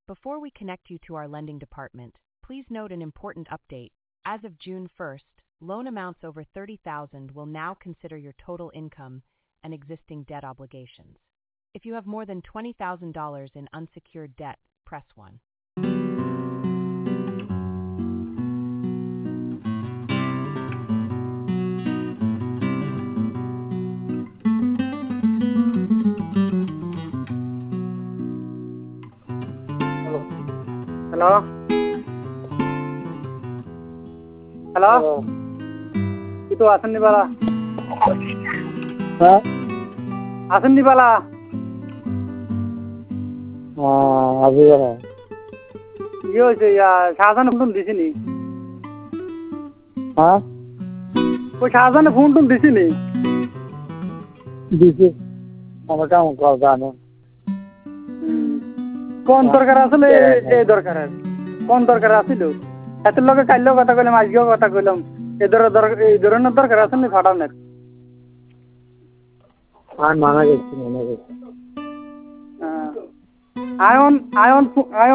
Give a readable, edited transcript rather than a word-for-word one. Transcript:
Before we connect you to our lending department, please note an important update. As of June 1st, loan amounts over $30,000 will now consider your total income and existing debt obligations. If you have more than $20,000 in unsecured debt, press 1. Hello hello কি তো আসেননি বালা হ্যাঁ আসেননি বালা আজি কি হয়েছে Shahjahan phone দিছিনি হ্যাঁ ওই শাহজাহানে ফোন টোন দিছিনি দিছি আমার কাম করবা না কোন দরকার আসলে এই দরকার কোন দরকার আছিল এত লোকে কাইলেও কথা কইলাম আজকেও কথা কইলাম এই ধরনের দরকার আছে নি ফাটানের আর মানা গেছি আয়ন আয়ন আয়ন